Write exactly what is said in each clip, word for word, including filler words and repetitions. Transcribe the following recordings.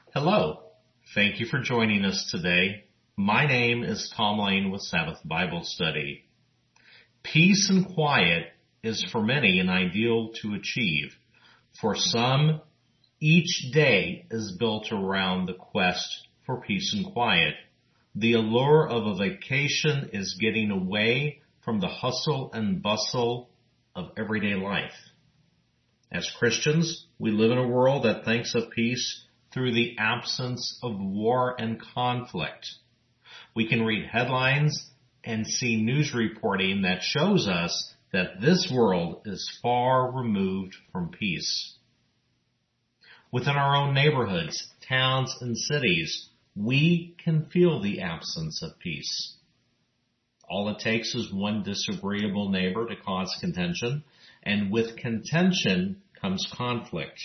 Hello. Thank you for joining us today. My name is Tom Lane with Sabbath Bible Study. Peace and quiet is for many an ideal to achieve. For some, each day is built around the quest for peace and quiet. The allure of a vacation is getting away from the hustle and bustle of everyday life. As Christians, we live in a world that thinks of peace through the absence of war and conflict. We can read headlines and see news reporting that shows us that this world is far removed from peace. Within our own neighborhoods, towns, and cities, we can feel the absence of peace. All it takes is one disagreeable neighbor to cause contention, and with contention comes conflict.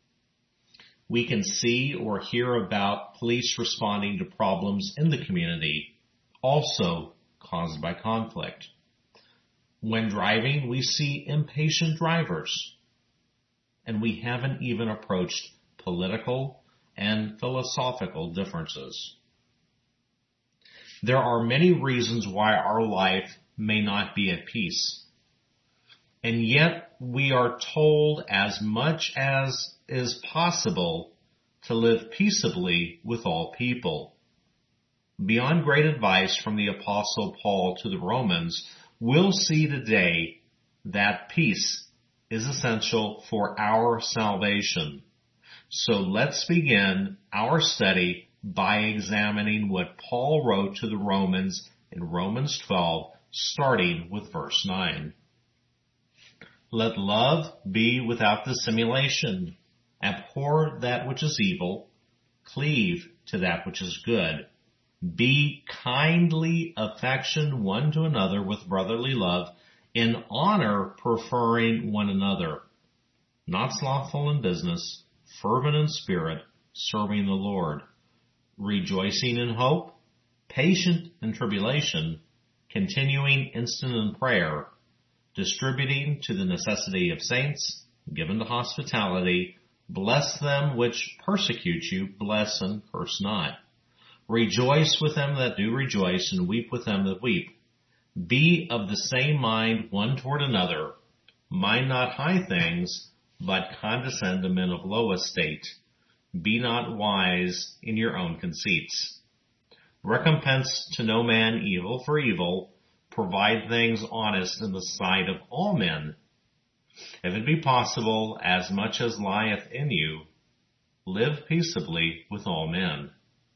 We can see or hear about police responding to problems in the community, also caused by conflict. When driving, we see impatient drivers, and we haven't even approached political and philosophical differences. There are many reasons why our life may not be at peace. And yet we are told as much as is possible to live peaceably with all people. Beyond great advice from the Apostle Paul to the Romans, we'll see today that peace is essential for our salvation. So let's begin our study by examining what Paul wrote to the Romans in Romans twelve, starting with verse nine. Let love be without dissimulation. Abhor that which is evil. Cleave to that which is good. Be kindly affectioned one to another with brotherly love, in honor preferring one another. Not slothful in business, fervent in spirit, serving the Lord. Rejoicing in hope, patient in tribulation, continuing instant in prayer, distributing to the necessity of saints, given to hospitality, bless them which persecute you, bless and curse not. Rejoice with them that do rejoice, and weep with them that weep. Be of the same mind one toward another. Mind not high things, but condescend to men of low estate. Be not wise in your own conceits. Recompense to no man evil for evil. Provide things honest in the sight of all men. If it be possible, as much as lieth in you, live peaceably with all men.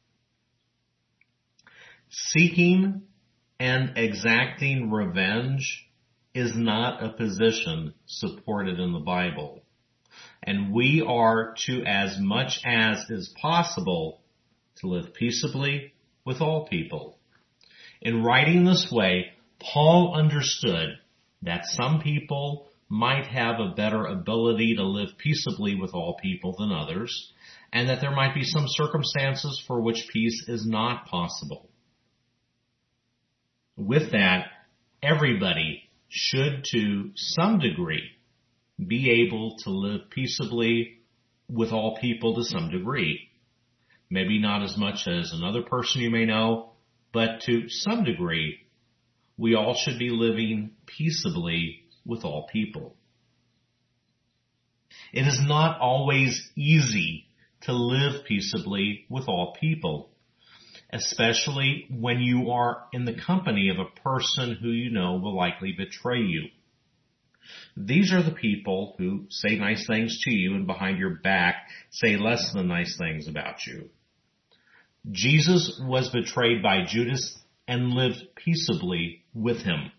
Seeking and exacting revenge is not a position supported in the Bible. And we are to, as much as is possible, to live peaceably with all people. In writing this way, Paul understood that some people might have a better ability to live peaceably with all people than others, and that there might be some circumstances for which peace is not possible. With that, everybody should to some degree be able to live peaceably with all people to some degree. Maybe not as much as another person you may know, but to some degree, we all should be living peaceably with all people. It is not always easy to live peaceably with all people, especially when you are in the company of a person who you know will likely betray you. These are the people who say nice things to you and behind your back say less than nice things about you. Jesus was betrayed by Judas and lived peaceably with him.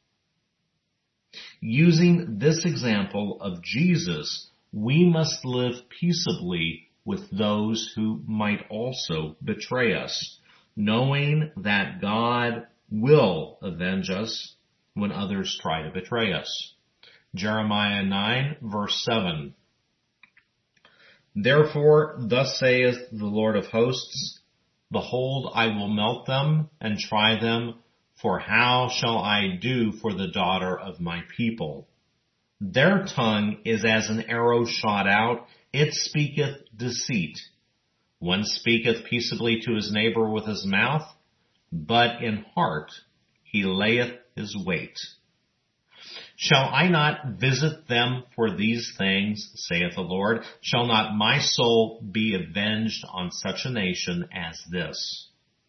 Using this example of Jesus, we must live peaceably with those who might also betray us, knowing that God will avenge us when others try to betray us. Jeremiah nine, verse seven. Therefore, thus saith the Lord of hosts, Behold, I will melt them and try them, for how shall I do for the daughter of my people? Their tongue is as an arrow shot out, it speaketh deceit. One speaketh peaceably to his neighbor with his mouth, but in heart he layeth his wait. Shall I not visit them for these things, saith the Lord? Shall not my soul be avenged on such a nation as this?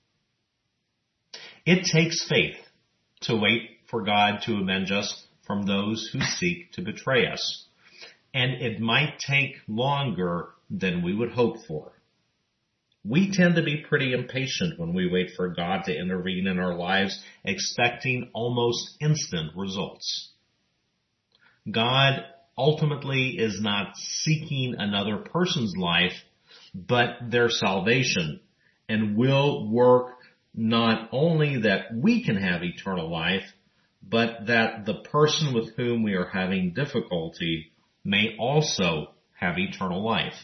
It takes faith to wait for God to avenge us from those who seek to betray us. And it might take longer than we would hope for. We tend to be pretty impatient when we wait for God to intervene in our lives, expecting almost instant results. God ultimately is not seeking another person's life, but their salvation, and will work not only that we can have eternal life, but that the person with whom we are having difficulty may also have eternal life.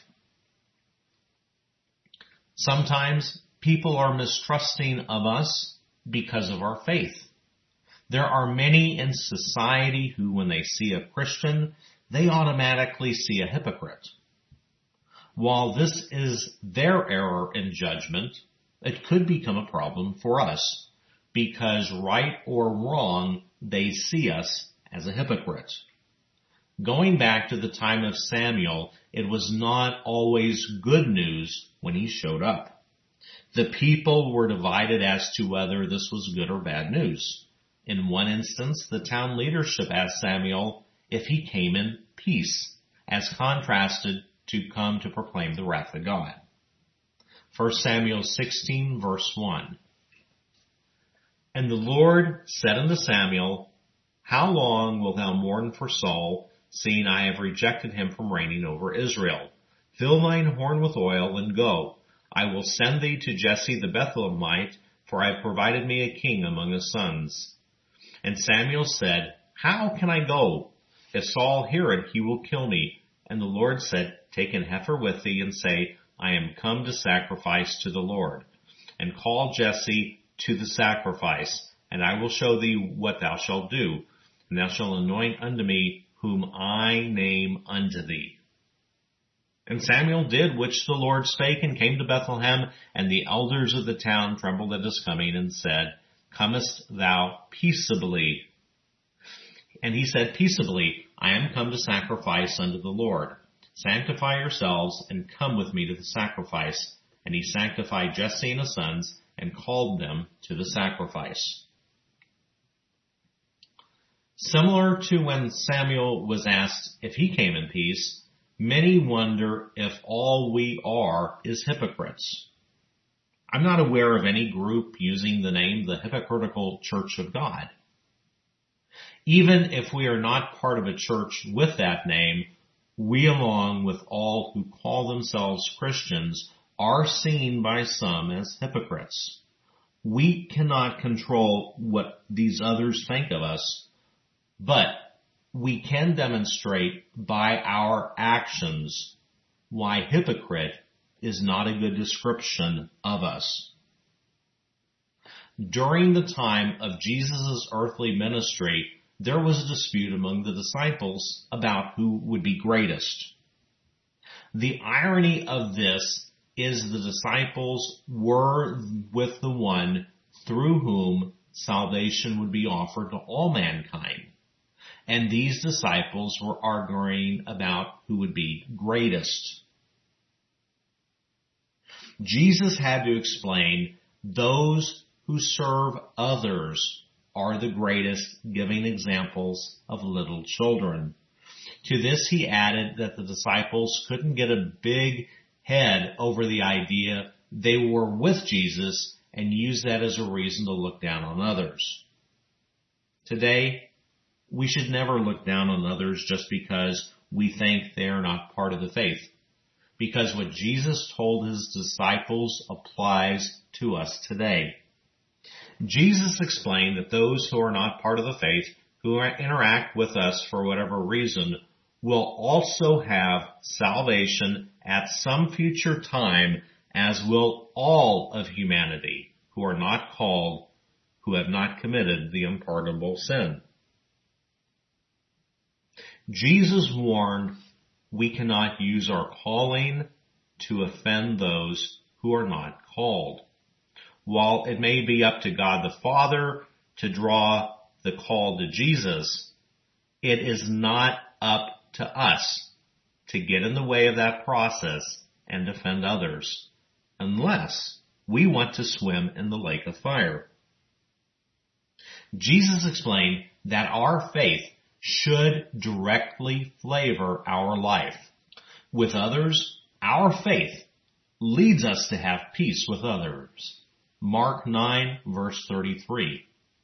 Sometimes people are mistrusting of us because of our faith. There are many in society who, when they see a Christian, they automatically see a hypocrite. While this is their error in judgment, it could become a problem for us, because right or wrong, they see us as a hypocrite. Going back to the time of Samuel, it was not always good news when he showed up. The people were divided as to whether this was good or bad news. In one instance, the town leadership asked Samuel if he came in peace, as contrasted to come to proclaim the wrath of God. First Samuel sixteen, verse one. And the Lord said unto Samuel, How long wilt thou mourn for Saul, seeing I have rejected him from reigning over Israel? Fill thine horn with oil, and go. I will send thee to Jesse the Bethlehemite, for I have provided me a king among his sons. And Samuel said, How can I go? If Saul hear it, he will kill me. And the Lord said, Take an heifer with thee, and say, I am come to sacrifice to the Lord. And call Jesse to the sacrifice, and I will show thee what thou shalt do. And thou shalt anoint unto me whom I name unto thee. And Samuel did which the Lord spake, and came to Bethlehem, and the elders of the town trembled at his coming, and said, Comest thou peaceably? And he said, Peaceably, I am come to sacrifice unto the Lord. Sanctify yourselves, and come with me to the sacrifice. And he sanctified Jesse and his sons, and called them to the sacrifice. Similar to when Samuel was asked if he came in peace, many wonder if all we are is hypocrites. I'm not aware of any group using the name the Hypocritical Church of God. Even if we are not part of a church with that name, we, along with all who call themselves Christians, are seen by some as hypocrites. We cannot control what these others think of us, but we can demonstrate by our actions why hypocrite is not a good description of us. During the time of Jesus' earthly ministry, there was a dispute among the disciples about who would be greatest. The irony of this is the disciples were with the one through whom salvation would be offered to all mankind. And these disciples were arguing about who would be greatest. Jesus had to explain those who serve others are the greatest, giving examples of little children. To this he added that the disciples couldn't get a big head over the idea they were with Jesus and use that as a reason to look down on others. Today, we should never look down on others just because we think they are not part of the faith, because what Jesus told his disciples applies to us today. Jesus explained that those who are not part of the faith, who interact with us for whatever reason, will also have salvation at some future time, as will all of humanity who are not called, who have not committed the unpardonable sin. Jesus warned we cannot use our calling, to offend those who are not called. While it may be up to God the Father to draw the call to Jesus, it is not up to us to get in the way of that process and offend others, unless we want to swim in the lake of fire. Jesus explained that our faith should directly flavor our life. With others, our faith leads us to have peace with others. Mark nine, verse thirty-three.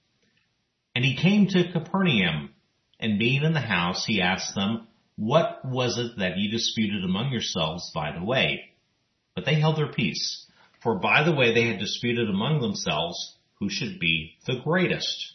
And he came to Capernaum, and being in the house, he asked them, What was it that ye disputed among yourselves by the way? But they held their peace, for by the way they had disputed among themselves who should be the greatest.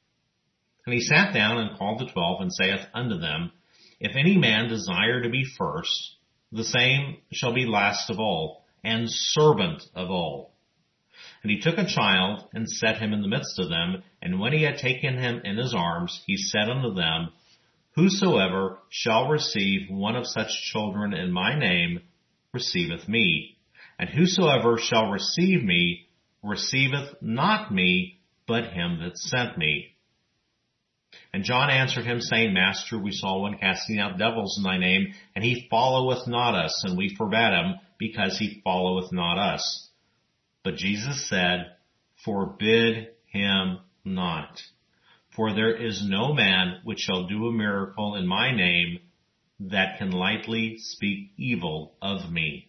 And he sat down and called the twelve, and saith unto them, If any man desire to be first, the same shall be last of all, and servant of all. And he took a child, and set him in the midst of them, and when he had taken him in his arms, he said unto them, Whosoever shall receive one of such children in my name, receiveth me. And whosoever shall receive me, receiveth not me, but him that sent me. And John answered him, saying, Master, we saw one casting out devils in thy name, and he followeth not us, and we forbade him, because he followeth not us. But Jesus said, Forbid him not. For there is no man which shall do a miracle in my name that can lightly speak evil of me.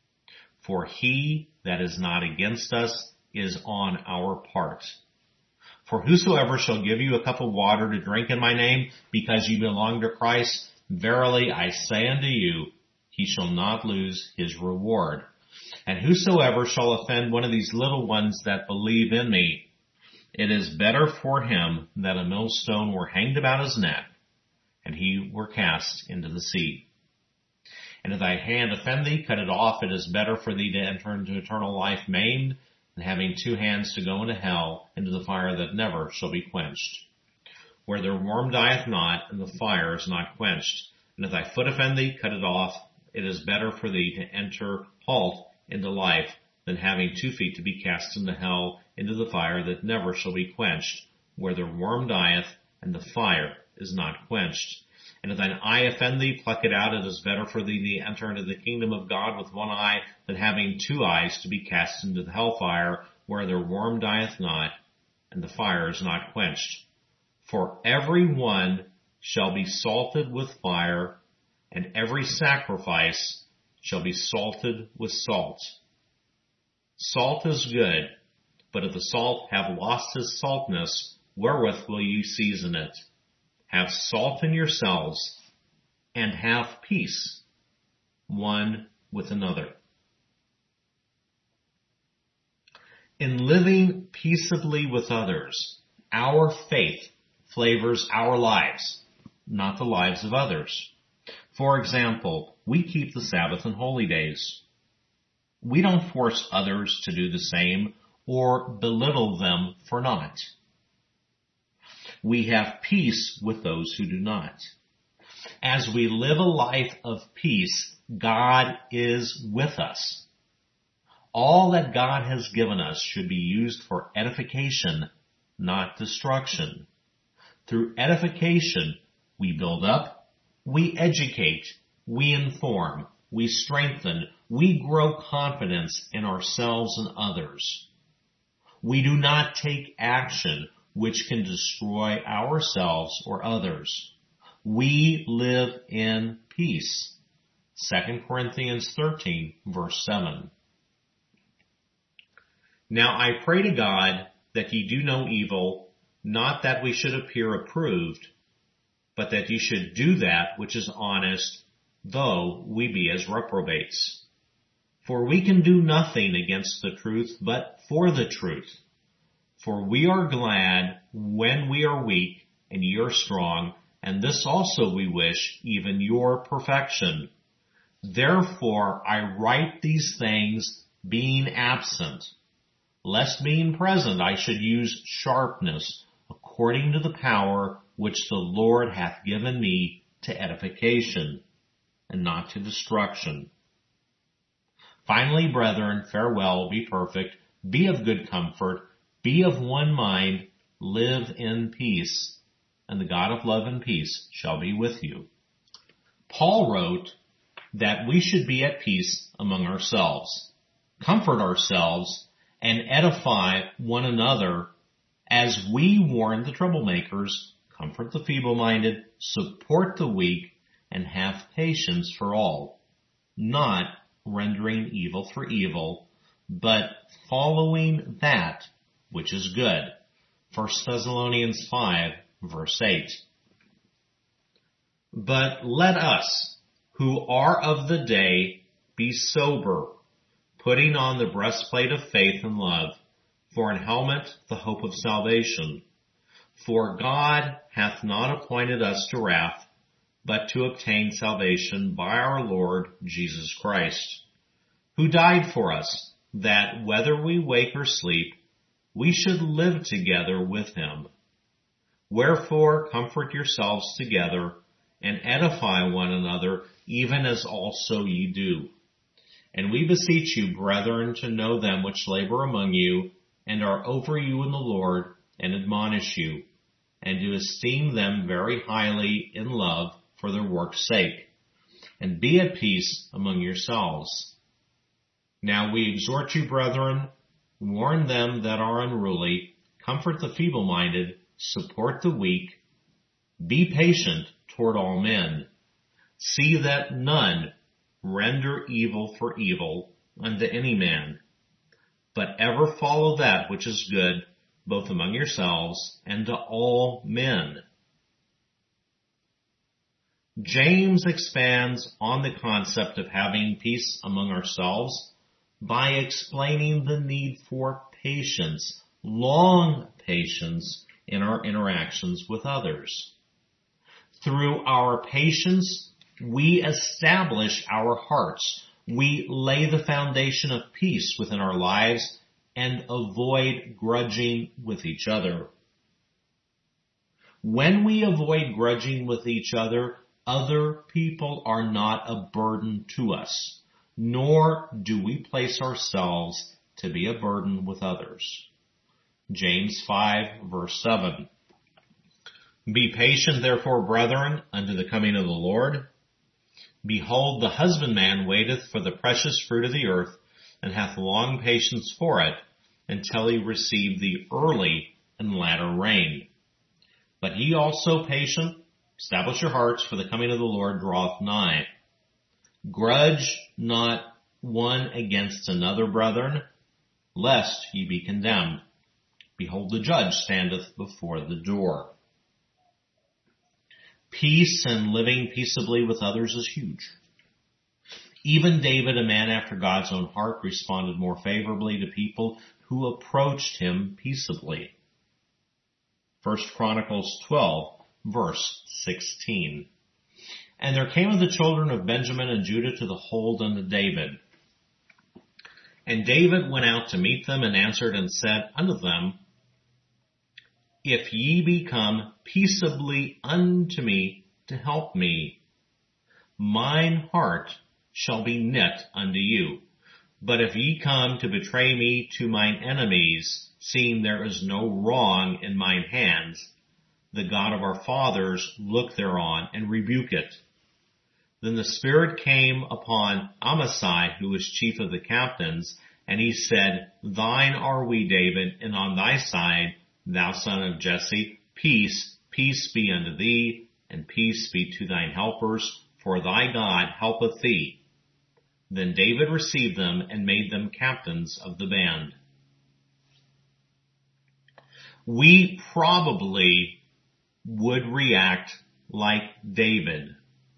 For he that is not against us is on our part. For whosoever shall give you a cup of water to drink in my name, because you belong to Christ, verily I say unto you, he shall not lose his reward. And whosoever shall offend one of these little ones that believe in me, it is better for him that a millstone were hanged about his neck, and he were cast into the sea. And if thy hand offend thee, cut it off. It is better for thee to enter into eternal life maimed, than having two hands to go into hell, into the fire that never shall be quenched, where their worm dieth not, and the fire is not quenched. And if thy foot offend thee, cut it off. It is better for thee to enter halt into life, than having two feet to be cast into hell, into the fire that never shall be quenched, where the worm dieth, and the fire is not quenched. And if thine eye offend thee, pluck it out. It is better for thee to enter into the kingdom of God with one eye, than having two eyes to be cast into the hellfire, where their worm dieth not, and the fire is not quenched. For every one shall be salted with fire, and every sacrifice shall be salted with salt. Salt is good, but if the salt have lost his saltness, wherewith will you season it? Have salt in yourselves, and have peace one with another. In living peaceably with others, our faith flavors our lives, not the lives of others. For example, we keep the Sabbath and holy days. We don't force others to do the same or belittle them for not. We have peace with those who do not. As we live a life of peace, God is with us. All that God has given us should be used for edification, not destruction. Through edification, we build up, we educate, we inform, we strengthen, we grow confidence in ourselves and others. We do not take action which can destroy ourselves or others. We live in peace. Second Corinthians thirteen, verse seven. Now I pray to God that ye do no evil, not that we should appear approved, but that ye should do that which is honest, though we be as reprobates. For we can do nothing against the truth, but for the truth. For we are glad when we are weak, and ye are strong, and this also we wish, even your perfection. Therefore I write these things, being absent, lest being present I should use sharpness, according to the power which the Lord hath given me to edification, and not to destruction. Finally, brethren, farewell, be perfect, be of good comfort, be of one mind, live in peace, and the God of love and peace shall be with you. Paul wrote that we should be at peace among ourselves, comfort ourselves, and edify one another as we warn the troublemakers, comfort the feeble-minded, support the weak, and have patience for all, not rendering evil for evil, but following that which is good. First Thessalonians five, verse eight. But let us, who are of the day, be sober, putting on the breastplate of faith and love, for an helmet the hope of salvation. For God hath not appointed us to wrath, but to obtain salvation by our Lord Jesus Christ, who died for us, that whether we wake or sleep, we should live together with him. Wherefore comfort yourselves together, and edify one another, even as also ye do. And we beseech you, brethren, to know them which labor among you, and are over you in the Lord, and admonish you, and to esteem them very highly in love for their work's sake, and be at peace among yourselves. Now we exhort you, brethren, warn them that are unruly, comfort the feeble-minded, support the weak, be patient toward all men. See that none render evil for evil unto any man, but ever follow that which is good, both among yourselves and to all men. James expands on the concept of having peace among ourselves by explaining the need for patience, long patience in our interactions with others. Through our patience, we establish our hearts. We lay the foundation of peace within our lives and avoid grudging with each other. When we avoid grudging with each other, other people are not a burden to us, nor do we place ourselves to be a burden with others. James five, verse seven. Be patient, therefore, brethren, unto the coming of the Lord. Behold, the husbandman waiteth for the precious fruit of the earth, and hath long patience for it, until he receive the early and latter rain. But ye also patient, establish your hearts, for the coming of the Lord draweth nigh. Grudge not one against another, brethren, lest ye be condemned. Behold, the judge standeth before the door. Peace and living peaceably with others is huge. Even David, a man after God's own heart, responded more favorably to people who approached him peaceably. First Chronicles twelve, verse sixteen. And there came of the children of Benjamin and Judah to the hold unto David. And David went out to meet them, and answered and said unto them, If ye be come peaceably unto me to help me, mine heart shall be knit unto you. But if ye come to betray me to mine enemies, seeing there is no wrong in mine hands, the God of our fathers look thereon and rebuke it. Then the Spirit came upon Amasai, who was chief of the captains, and he said, Thine are we, David, and on thy side, thou son of Jesse, peace, peace be unto thee, and peace be to thine helpers, for thy God helpeth thee. Then David received them and made them captains of the band. We probably would react like David.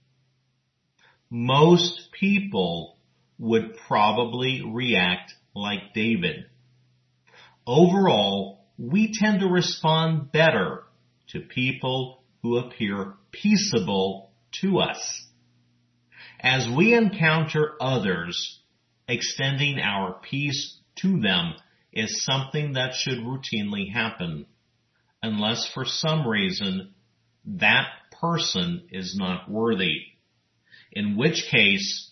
Most people would probably react like David. Overall, we tend to respond better to people who appear peaceable to us. As we encounter others, extending our peace to them is something that should routinely happen, unless for some reason that person is not worthy, in which case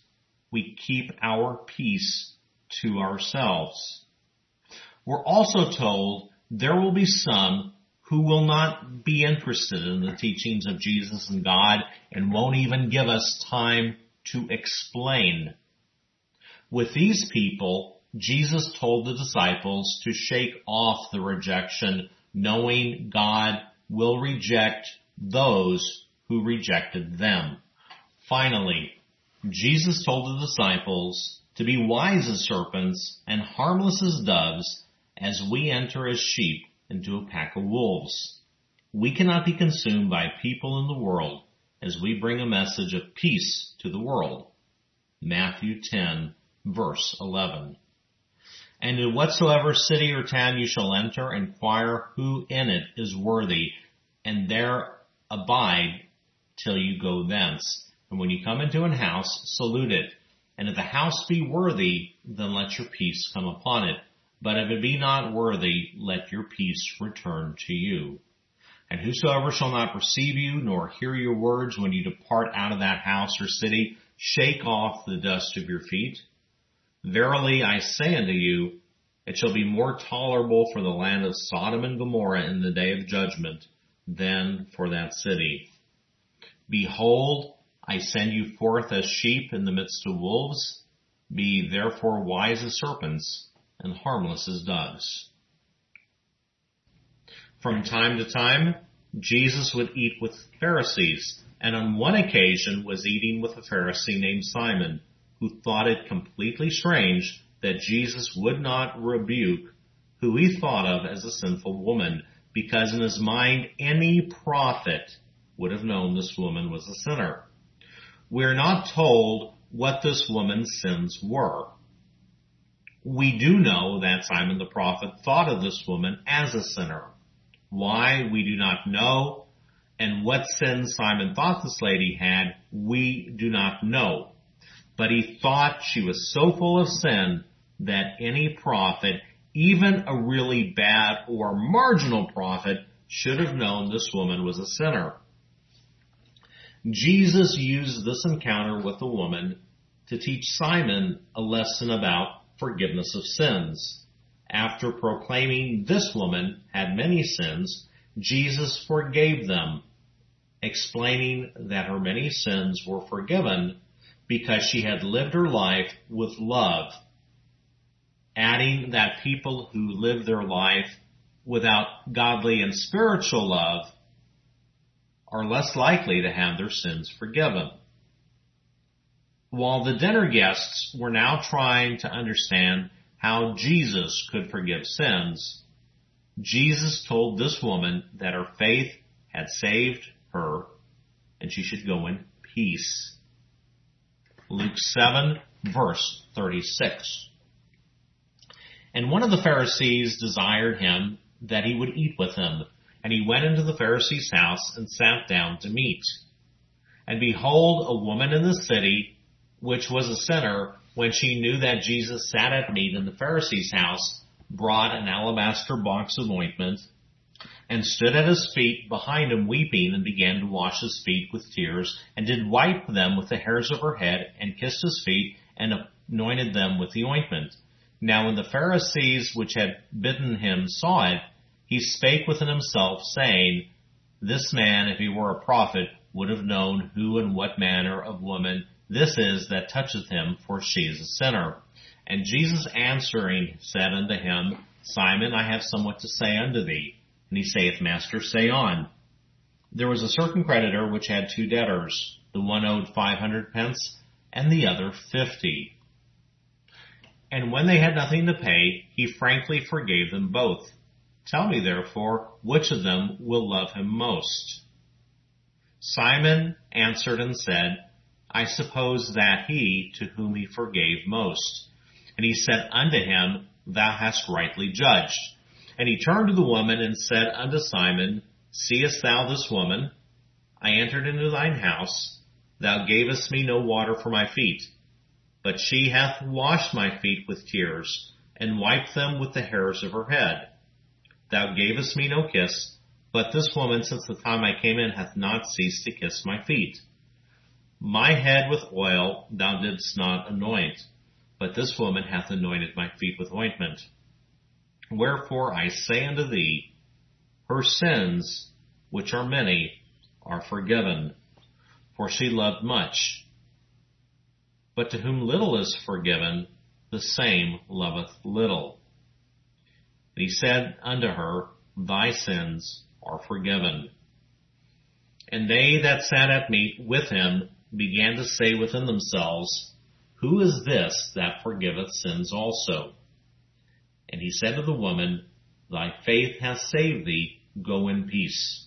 we keep our peace to ourselves. We're also told there will be some who will not be interested in the teachings of Jesus and God and won't even give us time to explain. With these people, Jesus told the disciples to shake off the rejection, knowing God will reject those who rejected them. Finally, Jesus told the disciples to be wise as serpents and harmless as doves as we enter as sheep into a pack of wolves. We cannot be consumed by people in the world as we bring a message of peace to the world. Matthew ten, verse eleven. And in whatsoever city or town you shall enter, inquire who in it is worthy, and there abide till you go thence. And when you come into an house, salute it. And if the house be worthy, then let your peace come upon it. But if it be not worthy, let your peace return to you. And whosoever shall not receive you, nor hear your words when you depart out of that house or city, shake off the dust of your feet. Verily I say unto you, it shall be more tolerable for the land of Sodom and Gomorrah in the day of judgment than for that city. Behold, I send you forth as sheep in the midst of wolves. Be therefore wise as serpents and harmless as doves. From time to time, Jesus would eat with Pharisees, and on one occasion was eating with a Pharisee named Simon, who thought it completely strange that Jesus would not rebuke who he thought of as a sinful woman, because in his mind any prophet would have known this woman was a sinner. We're not told what this woman's sins were. We do know that Simon the prophet thought of this woman as a sinner. Why, we do not know, and what sins Simon thought this lady had, we do not know. But he thought she was so full of sin that any prophet, even a really bad or marginal prophet, should have known this woman was a sinner. Jesus used this encounter with the woman to teach Simon a lesson about forgiveness of sins. After proclaiming this woman had many sins, Jesus forgave them, explaining that her many sins were forgiven because she had lived her life with love, adding that people who live their life without godly and spiritual love are less likely to have their sins forgiven. While the dinner guests were now trying to understand how Jesus could forgive sins, Jesus told this woman that her faith had saved her and she should go in peace. Luke seven, verse thirty-six. And one of the Pharisees desired him that he would eat with him, and he went into the Pharisee's house and sat down to meat. And behold, a woman in the city, which was a sinner, when she knew that Jesus sat at meat in the Pharisee's house, brought an alabaster box of ointment, and stood at his feet behind him weeping, and began to wash his feet with tears, and did wipe them with the hairs of her head, and kissed his feet, and anointed them with the ointment. Now when the Pharisees which had bidden him saw it, he spake within himself, saying, This man, if he were a prophet, would have known who and what manner of woman this is that toucheth him, for she is a sinner. And Jesus answering said unto him, Simon, I have somewhat to say unto thee. And he saith, Master, say on. There was a certain creditor which had two debtors. The one owed five hundred pence, and the other fifty. And when they had nothing to pay, he frankly forgave them both. Tell me, therefore, which of them will love him most? Simon answered and said, I suppose that he to whom he forgave most. And he said unto him, Thou hast rightly judged. And he turned to the woman and said unto Simon, Seest thou this woman? I entered into thine house. Thou gavest me no water for my feet, but she hath washed my feet with tears, and wiped them with the hairs of her head. Thou gavest me no kiss, but this woman since the time I came in hath not ceased to kiss my feet. My head with oil thou didst not anoint, but this woman hath anointed my feet with ointment. Wherefore I say unto thee, her sins, which are many, are forgiven, for she loved much. But to whom little is forgiven, the same loveth little. And he said unto her, thy sins are forgiven. And they that sat at meat with him began to say within themselves, who is this that forgiveth sins also? And he said to the woman, thy faith hath saved thee, go in peace.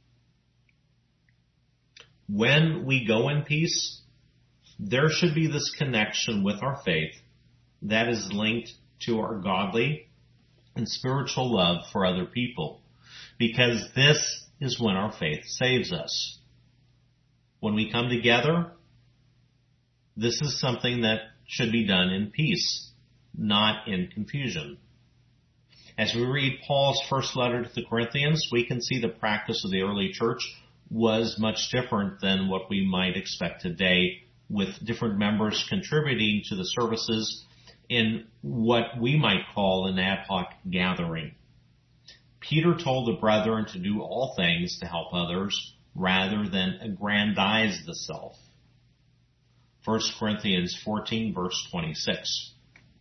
When we go in peace, there should be this connection with our faith that is linked to our godly and spiritual love for other people, because this is when our faith saves us. When we come together, this is something that should be done in peace, not in confusion. As we read Paul's first letter to the Corinthians, we can see the practice of the early church was much different than what we might expect today, with different members contributing to the services in what we might call an ad hoc gathering. Peter told the brethren to do all things to help others rather than aggrandize the self. First Corinthians fourteen, verse twenty-six.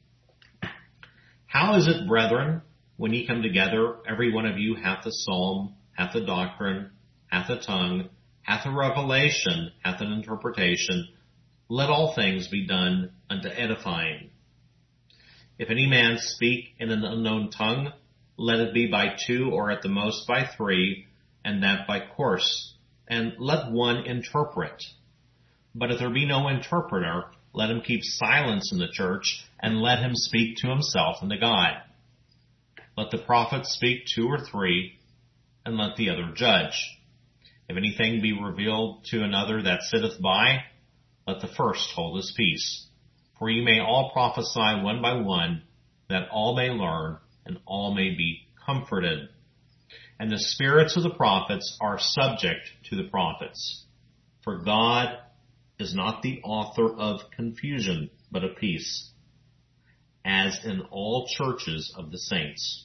How is it, brethren, when ye come together, every one of you hath a psalm, hath a doctrine, hath a tongue, hath a revelation, hath an interpretation? Let all things be done unto edifying. If any man speak in an unknown tongue, let it be by two or at the most by three, and that by course, and let one interpret. But if there be no interpreter, let him keep silence in the church, and let him speak to himself and to God. Let the prophets speak two or three, and let the other judge. If anything be revealed to another that sitteth by, let the first hold his peace. For ye may all prophesy one by one, that all may learn, and all may be comforted. And the spirits of the prophets are subject to the prophets. For God is not the author of confusion, but of peace, as in all churches of the saints.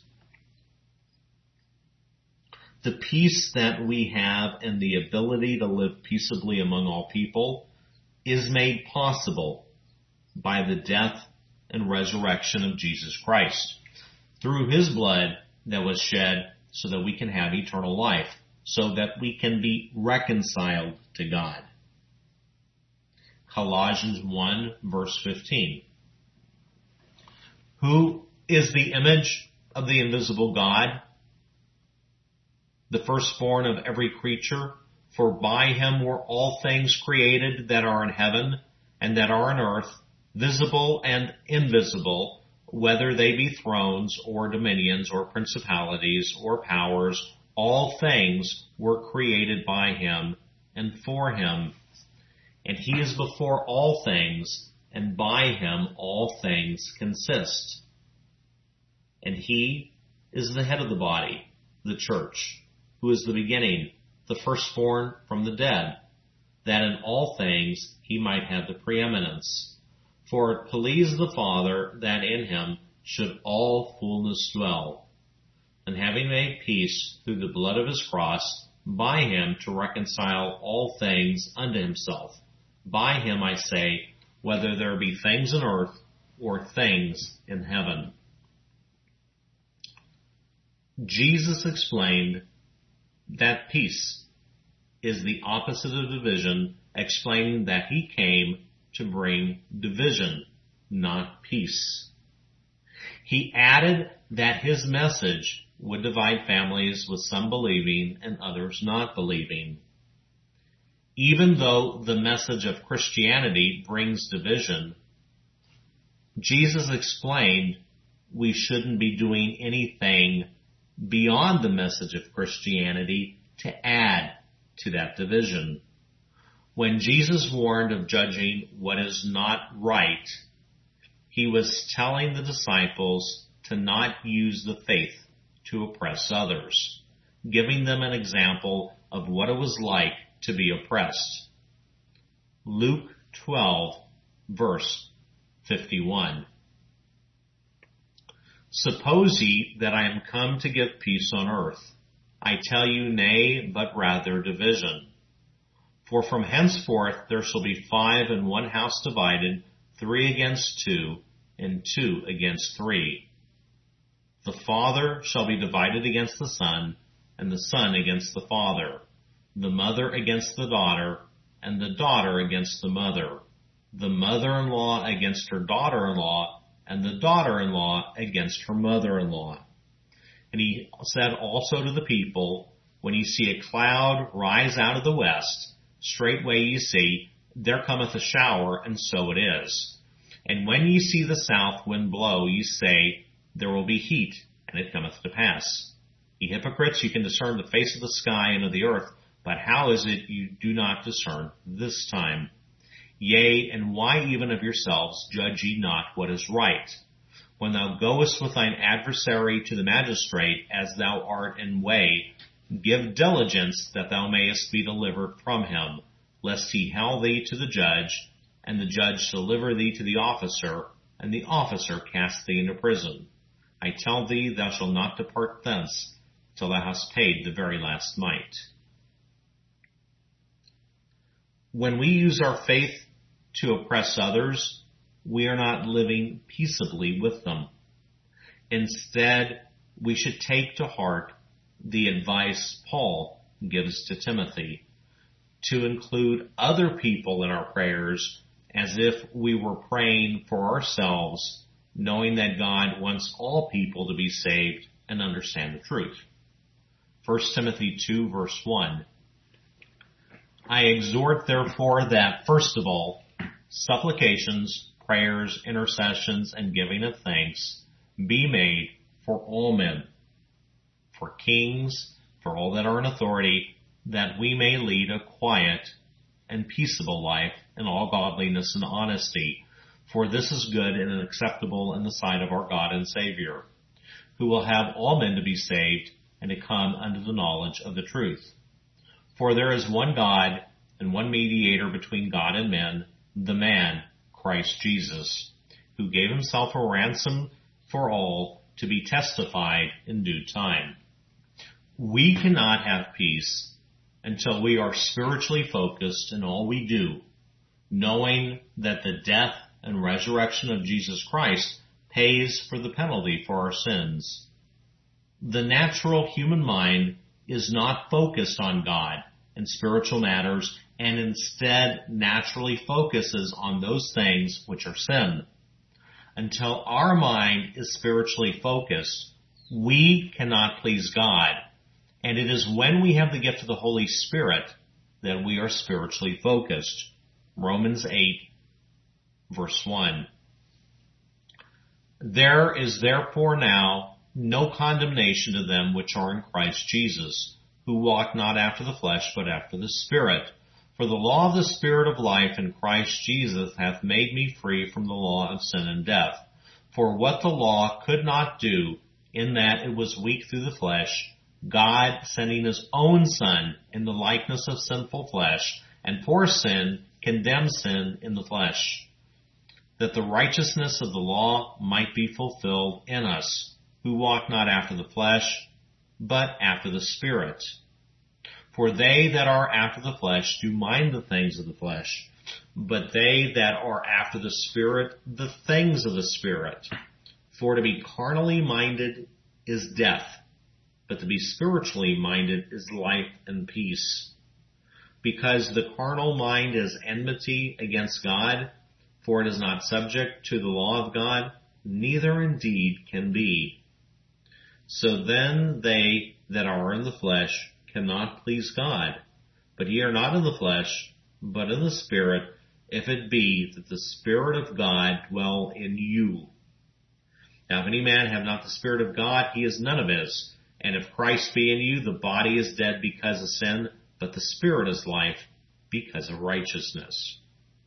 The peace that we have and the ability to live peaceably among all people is made possible by the death and resurrection of Jesus Christ, through his blood that was shed so that we can have eternal life, so that we can be reconciled to God. Colossians one, verse fifteen. Who is the image of the invisible God, the firstborn of every creature? For by him were all things created that are in heaven and that are on earth, visible and invisible, whether they be thrones or dominions or principalities or powers. All things were created by him and for him. And he is before all things, and by him all things consist. And he is the head of the body, the church, who is the beginning, the firstborn from the dead, that in all things he might have the preeminence. For it pleased the Father that in him should all fullness dwell, and having made peace through the blood of his cross, by him to reconcile all things unto himself. By him, I say, whether there be things in earth or things in heaven. Jesus explained that peace is the opposite of division, explaining that he came to bring division, not peace. He added that his message would divide families, with some believing and others not believing. Even though the message of Christianity brings division, Jesus explained we shouldn't be doing anything beyond the message of Christianity to add to that division. When Jesus warned of judging what is not right, he was telling the disciples to not use the faith to oppress others, giving them an example of what it was like to be oppressed. Luke twelve, verse fifty-one. Suppose ye that I am come to give peace on earth? I tell you, nay, but rather division. For from henceforth there shall be five in one house divided, three against two, and two against three. The father shall be divided against the son, and the son against the father, the mother against the daughter, and the daughter against the mother, the mother-in-law against her daughter-in-law, and the daughter-in-law against her mother-in-law. And he said also to the people, when ye see a cloud rise out of the west, straightway ye see, there cometh a shower, and so it is. And when ye see the south wind blow, ye say, there will be heat, and it cometh to pass. Ye hypocrites, you can discern the face of the sky and of the earth, but how is it you do not discern this time? Yea, and why even of yourselves judge ye not what is right? When thou goest with thine adversary to the magistrate, as thou art in way, give diligence that thou mayest be delivered from him, lest he hale thee to the judge, and the judge deliver thee to the officer, and the officer cast thee into prison. I tell thee, thou shalt not depart thence, till thou hast paid the very last mite. When we use our faith to oppress others, we are not living peaceably with them. Instead, we should take to heart the advice Paul gives to Timothy, to include other people in our prayers as if we were praying for ourselves, knowing that God wants all people to be saved and understand the truth. First Timothy two, verse one. I exhort therefore that, first of all, supplications, prayers, intercessions, and giving of thanks be made for all men, for kings, for all that are in authority, that we may lead a quiet and peaceable life in all godliness and honesty. For this is good and acceptable in the sight of our God and Savior, who will have all men to be saved and to come unto the knowledge of the truth. For there is one God and one mediator between God and men, the man, Christ Jesus, who gave himself a ransom for all to be testified in due time. We cannot have peace until we are spiritually focused in all we do, knowing that the death and resurrection of Jesus Christ pays for the penalty for our sins. The natural human mind is not focused on God and spiritual matters, and instead naturally focuses on those things which are sin. Until our mind is spiritually focused, we cannot please God, and it is when we have the gift of the Holy Spirit that we are spiritually focused. Romans eight, verse one. There is therefore now no condemnation to them which are in Christ Jesus, who walk not after the flesh, but after the Spirit. For the law of the Spirit of life in Christ Jesus hath made me free from the law of sin and death. For what the law could not do, in that it was weak through the flesh, God, sending his own Son in the likeness of sinful flesh, and for sin, condemned sin in the flesh, that the righteousness of the law might be fulfilled in us, who walk not after the flesh, but after the Spirit. For they that are after the flesh do mind the things of the flesh, but they that are after the Spirit, the things of the Spirit. For to be carnally minded is death, but to be spiritually minded is life and peace. Because the carnal mind is enmity against God, for it is not subject to the law of God, neither indeed can be. So then they that are in the flesh cannot please God. But ye are not in the flesh, but in the Spirit, if it be that the Spirit of God dwell in you. Now if any man have not the Spirit of God, he is none of his. And if Christ be in you, the body is dead because of sin, but the Spirit is life because of righteousness.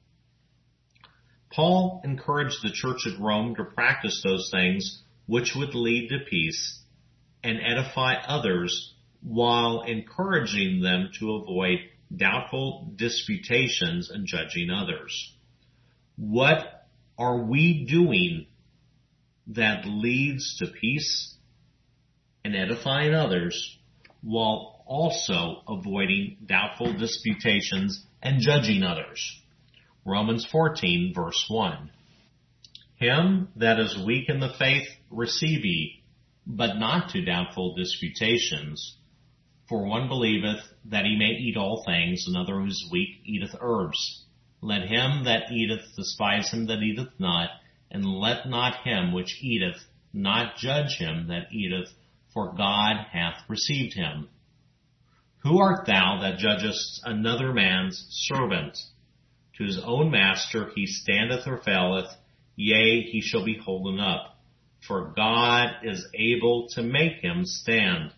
Paul encouraged the church at Rome to practice those things which would lead to peace and edify others, while encouraging them to avoid doubtful disputations and judging others. What are we doing that leads to peace and edifying others while also avoiding doubtful disputations and judging others? Romans fourteen, verse one. Him that is weak in the faith receive ye, but not to doubtful disputations. For one believeth that he may eat all things, another who is weak eateth herbs. Let him that eateth despise him that eateth not, and let not him which eateth not judge him that eateth, for God hath received him. Who art thou that judgest another man's servant? To his own master he standeth or faileth, yea, he shall be holden up. For God is able to make him stand.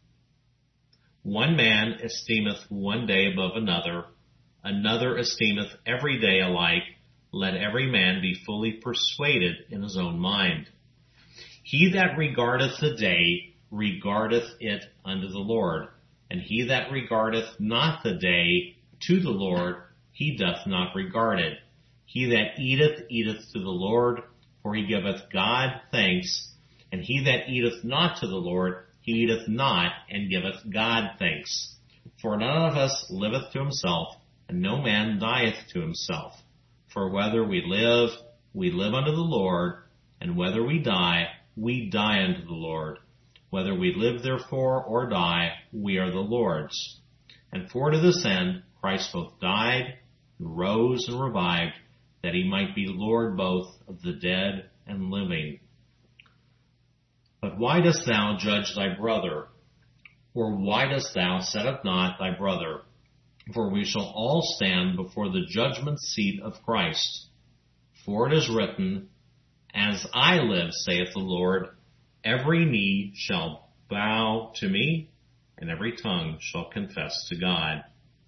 One man esteemeth one day above another, another esteemeth every day alike. Let every man be fully persuaded in his own mind. He that regardeth the day regardeth it unto the Lord, and he that regardeth not the day to the Lord, he doth not regard it. He that eateth, eateth to the Lord, for he giveth God thanks, and he that eateth not to the Lord, he eateth not, and giveth God thanks. For none of us liveth to himself, and no man dieth to himself. For whether we live, we live unto the Lord, and whether we die, we die unto the Lord. Whether we live therefore or die, we are the Lord's. And for to this end Christ both died, and rose, and revived, that he might be Lord both of the dead and living. But why dost thou judge thy brother? Or why dost thou set at naught thy brother? For we shall all stand before the judgment seat of Christ. For it is written, As I live, saith the Lord, every knee shall bow to me, and every tongue shall confess to God.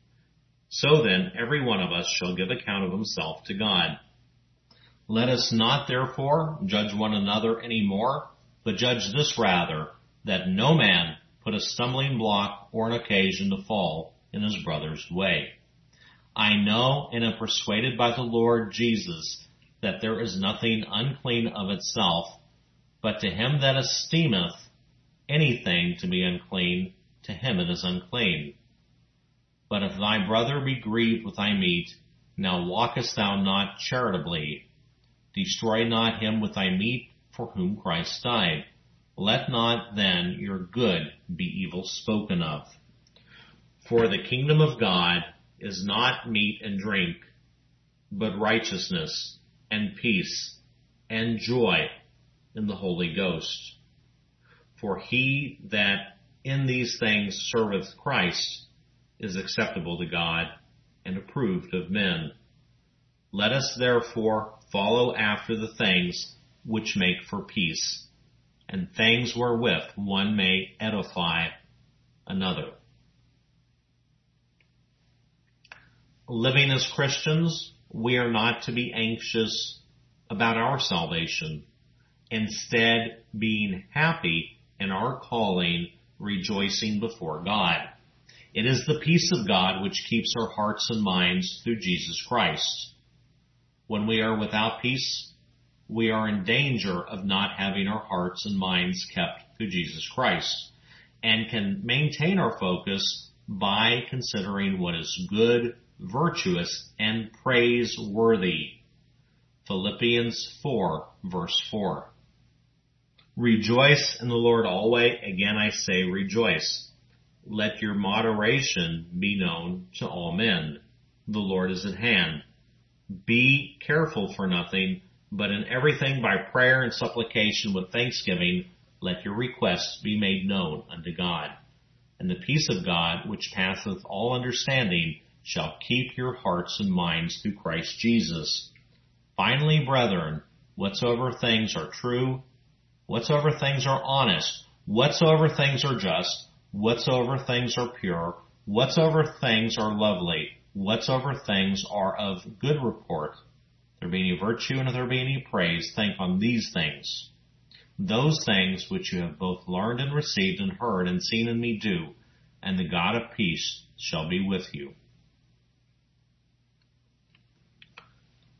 So then, every one of us shall give account of himself to God. Let us not therefore judge one another any more, but judge this rather, that no man put a stumbling block or an occasion to fall in his brother's way. I know and am persuaded by the Lord Jesus that there is nothing unclean of itself, but to him that esteemeth anything to be unclean, to him it is unclean. But if thy brother be grieved with thy meat, now walkest thou not charitably. Destroy not him with thy meat, for whom Christ died. Let not then your good be evil spoken of. For the kingdom of God is not meat and drink, but righteousness and peace and joy in the Holy Ghost. For he that in these things serveth Christ is acceptable to God and approved of men. Let us therefore follow after the things which make for peace, and things wherewith one may edify another. Living as Christians, we are not to be anxious about our salvation. Instead, being happy in our calling, rejoicing before God. It is the peace of God which keeps our hearts and minds through Jesus Christ. When we are without peace, we are in danger of not having our hearts and minds kept through Jesus Christ, and can maintain our focus by considering what is good, virtuous, and praiseworthy. Philippians four, verse four. Rejoice in the Lord always. Again I say rejoice. Let your moderation be known to all men. The Lord is at hand. Be careful for nothing, but in everything by prayer and supplication with thanksgiving, let your requests be made known unto God. And the peace of God, which passeth all understanding, shall keep your hearts and minds through Christ Jesus. Finally, brethren, whatsoever things are true, whatsoever things are honest, whatsoever things are just, whatsoever things are pure, whatsoever things are lovely, whatsoever things are of good report, if there be any virtue and if there be any praise, think on these things. Those things which you have both learned and received and heard and seen in me do, and the God of peace shall be with you.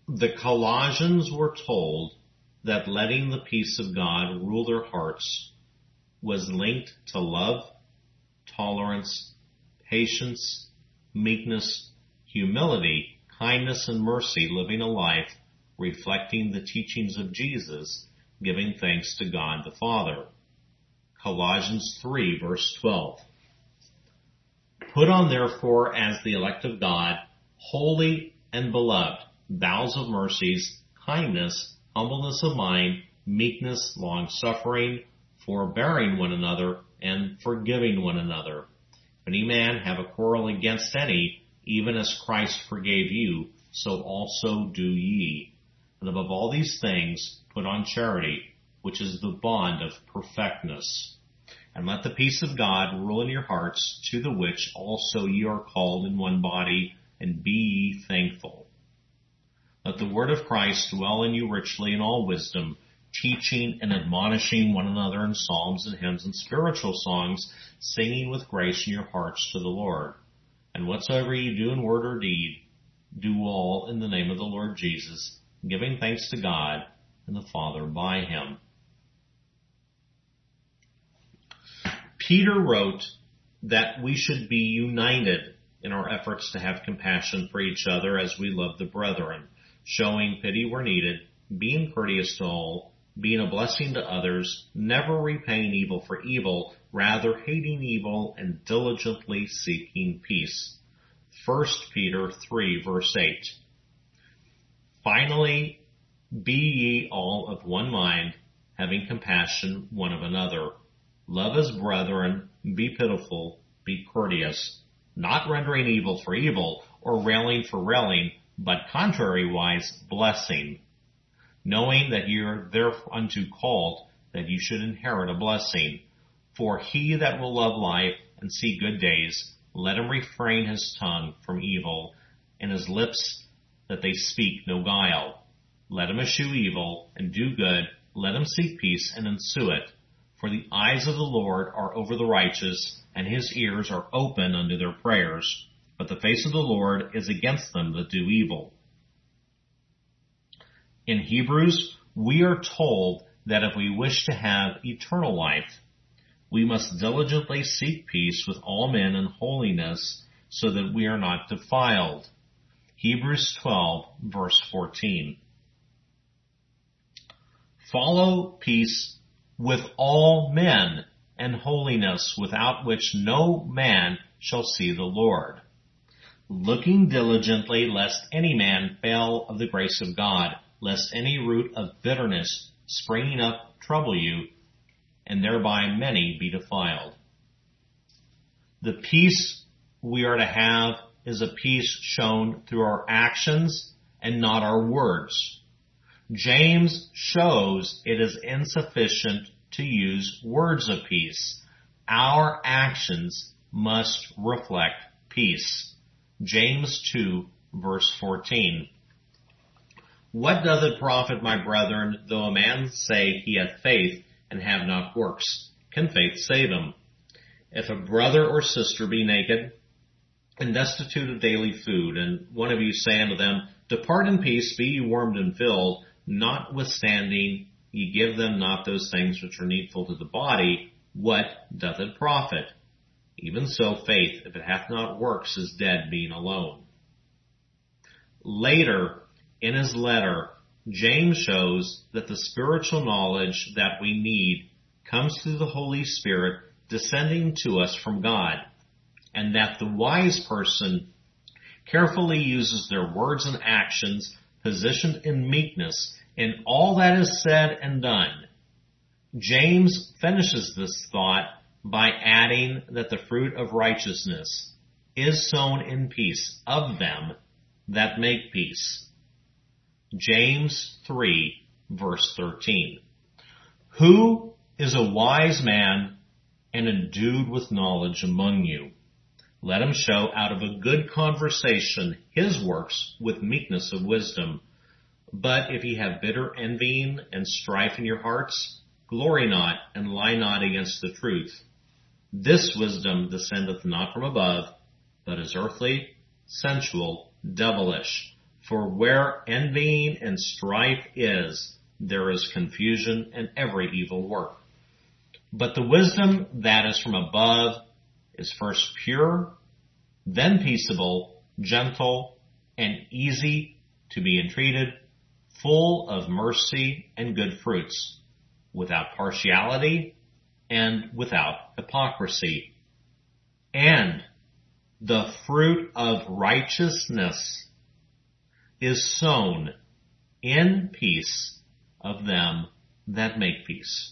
The Colossians were told that letting the peace of God rule their hearts was linked to love, tolerance, patience, meekness, humility, kindness, and mercy, living a life reflecting the teachings of Jesus, giving thanks to God the Father. Colossians three, verse twelve. Put on therefore as the elect of God, holy and beloved, bowels of mercies, kindness, humbleness of mind, meekness, long-suffering, forbearing one another, and forgiving one another. If any man have a quarrel against any, even as Christ forgave you, so also do ye. And above all these things, put on charity, which is the bond of perfectness. And let the peace of God rule in your hearts, to the which also ye are called in one body, and be ye thankful. Let the word of Christ dwell in you richly in all wisdom, teaching and admonishing one another in psalms and hymns and spiritual songs, singing with grace in your hearts to the Lord. And whatsoever ye do in word or deed, do all in the name of the Lord Jesus, giving thanks to God and the Father by him. Peter wrote that we should be united in our efforts to have compassion for each other as we love the brethren, showing pity where needed, being courteous to all, being a blessing to others, never repaying evil for evil, rather hating evil and diligently seeking peace. First Peter three, verse eight. Finally, be ye all of one mind, having compassion one of another. Love as brethren, be pitiful, be courteous, not rendering evil for evil, or railing for railing, but contrariwise blessing, knowing that ye are thereunto called, that you should inherit a blessing. For he that will love life and see good days, let him refrain his tongue from evil, and his lips that they speak no guile. Let him eschew evil, and do good, let him seek peace, and ensue it. For the eyes of the Lord are over the righteous, and his ears are open unto their prayers. But the face of the Lord is against them that do evil. In Hebrews, we are told that if we wish to have eternal life, we must diligently seek peace with all men and holiness, so that we are not defiled. Hebrews twelve, verse fourteen. Follow peace with all men and holiness, without which no man shall see the Lord. Looking diligently, lest any man fail of the grace of God, lest any root of bitterness springing up trouble you, and thereby many be defiled. The peace we are to have is a peace shown through our actions and not our words. James shows it is insufficient to use words of peace. Our actions must reflect peace. James two, verse fourteen. What doth it profit, my brethren, though a man say he hath faith and have not works? Can faith save him? If a brother or sister be naked and destitute of daily food, and one of you say unto them, Depart in peace, be ye warmed and filled, notwithstanding ye give them not those things which are needful to the body, what doth it profit? Even so faith, if it hath not works, is dead, being alone. Later, in his letter, James shows that the spiritual knowledge that we need comes through the Holy Spirit descending to us from God, and that the wise person carefully uses their words and actions positioned in meekness in all that is said and done. James finishes this thought by adding that the fruit of righteousness is sown in peace of them that make peace. James three, verse thirteen. Who is a wise man and endued with knowledge among you? Let him show out of a good conversation his works with meekness of wisdom. But if ye have bitter envying and strife in your hearts, glory not and lie not against the truth. This wisdom descendeth not from above, but is earthly, sensual, devilish. For where envying and strife is, there is confusion and every evil work. But the wisdom that is from above is first pure, then peaceable, gentle, and easy to be entreated, full of mercy and good fruits, without partiality and without hypocrisy. And the fruit of righteousness is sown in peace of them that make peace.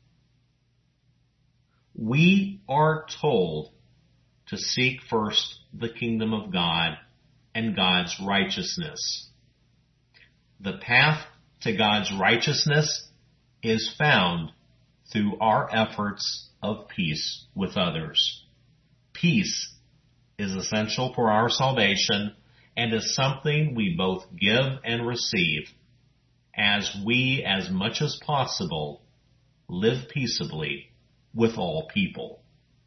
We are told to seek first the kingdom of God and God's righteousness. The path to God's righteousness is found through our efforts of peace with others. Peace is essential for our salvation and is something we both give and receive as we, as much as possible, live peaceably with all people.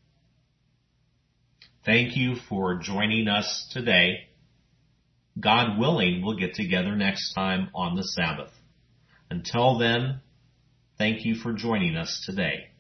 Thank you for joining us today. God willing, we'll get together next time on the Sabbath. Until then, thank you for joining us today.